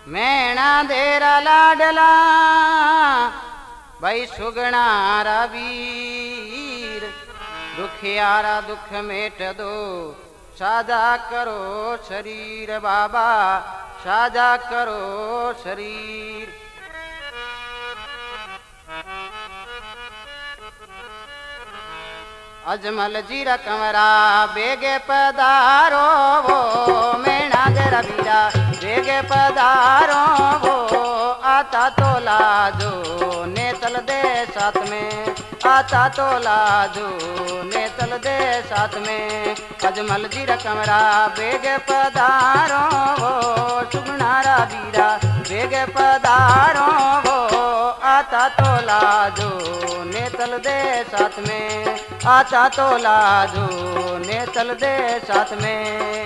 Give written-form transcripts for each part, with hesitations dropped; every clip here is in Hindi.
मैणा देरा लाडला भाई सुगणारा वीर, दुखियारा दुख मेट दो, साजा करो शरीर बाबा, साजा करो शरीर। अजमल जीरा कमरा बेगे पधारो वो, मैणा देरा वीरा बेगे पधारो वो, आता तो लाजो नेतल दे साथ में, आता तो लाजो नेतल दे साथ में। अजमल जीरा कमरा बेगे पधारो वो, सुगणारा वीरा बेगे पधारो वो, आता तो लाजो नेतल दे साथ में, आता तो लाजो नेतल दे साथ में।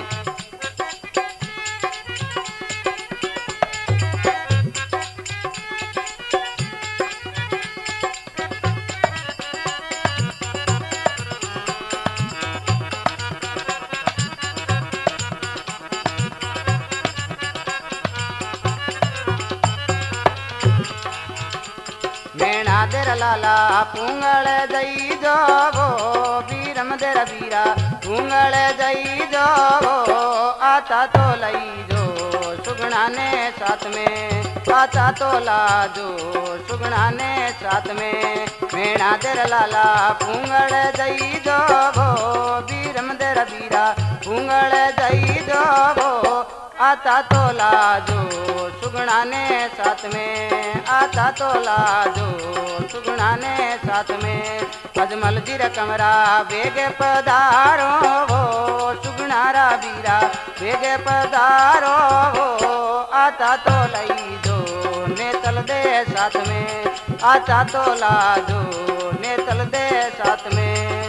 मैणा देर लाला पुंगल जई जोगो, वीरम देर वीरा पुंगल जई जोगो, आता तो लई जो सुगणा ने साथ में, आता तो लाजो सुगणा ने साथ में। मैणा देर लाला पुंगल जई जोगो, वीरम देर वीरा पुंगल जई जोगो, आता तो लाजो सुगणा ने साथ में, आता तो लाजो सुगणा ने साथ में। अजमल जीरा कमरा बेगे पधारो वो, सुगणारा वीरा बेगे पधारो वो, आता तो लई जो नेतल दे साथ में, आता तो लाजो नेतल दे साथ में।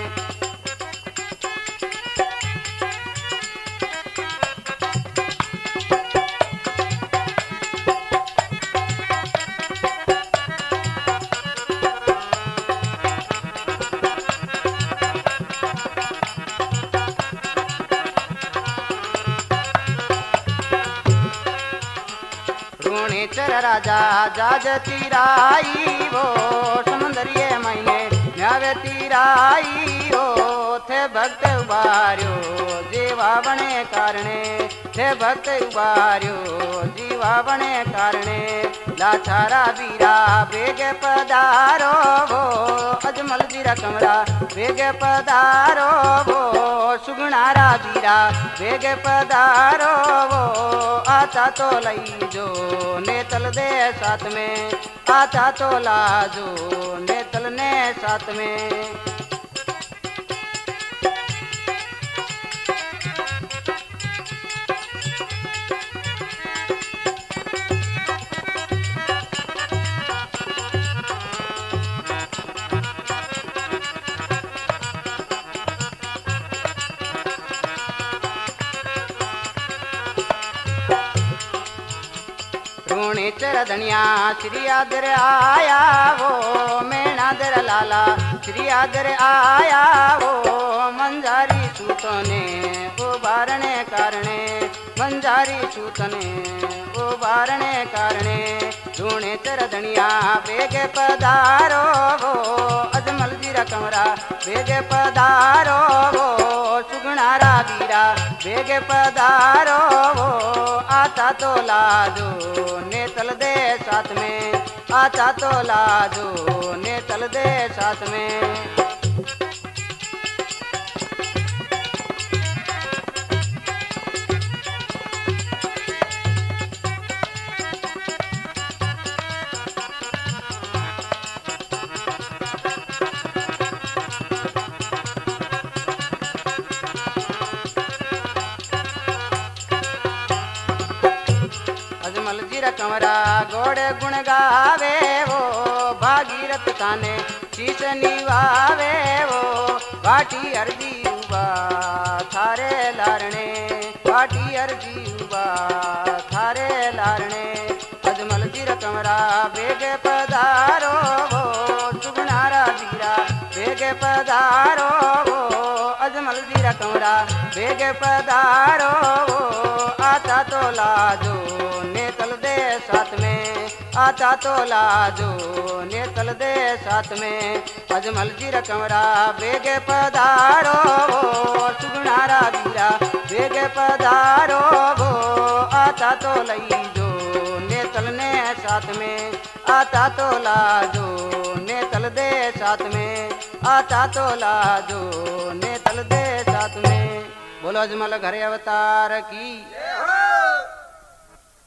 चर राजा जाज तीराई वो, समुंदरिये महीने न्यावे तीराई वो, थे भक्त उबार्यो जीवा बने कारणे, थे भक्त उबार्यो जीवा बने कारणे। लाचारा वीरा बेगे पधारो वो, अजमल जीरा कमरा बेगे पधारो वो, सुगणारा वीरा बेगे पधारो वो, आता तो लई जो नेतल दे साथ में, आता तो लाजो नेतल ने साथ में। चर धनिया श्री आदर आया वो, मैणा दर लाला श्री आदर आया वो, मंजारी सूतने उबारने कारणे, मंजारी सूतने उबारने कारणे। ढूणे चर धनिया बेगे पधारो वो, अजमल जीरा कमरा बेगे पधारो वो, सुगणारा वीरा बेगे पधारो वो, आता तो लाजो नेतल दे साथ में, आता तो लाजो नेतल दे साथ में। अजमल जीरा कमरा गोड़े गुण गावे वो, भागीरथ ताने शीश निवावे वो, बाटी अर्जी उबा थारे लारणे, बाटी अर्जी उबा थारे लारणे। अजमल जीरा कमरा बेगे पधारो वो, सुगणारा वीरा बेगे पधारो वो, अजमल जीरा कमरा बेगे पधारो वो, आता तो लाजो नेतल दे साथ में, आता तो लाजो नेतल दे साथ में। अजमल जी कमरा बेगे पधारो सुगणारा वीरा बेगे पधारो गो, आता तो लई जो नेतल ने साथ में, आता तो लाजो नेतल दे साथ में, आता तो लाजो नेतल दे साथ में। बोलो अजमल घरे अवतार की।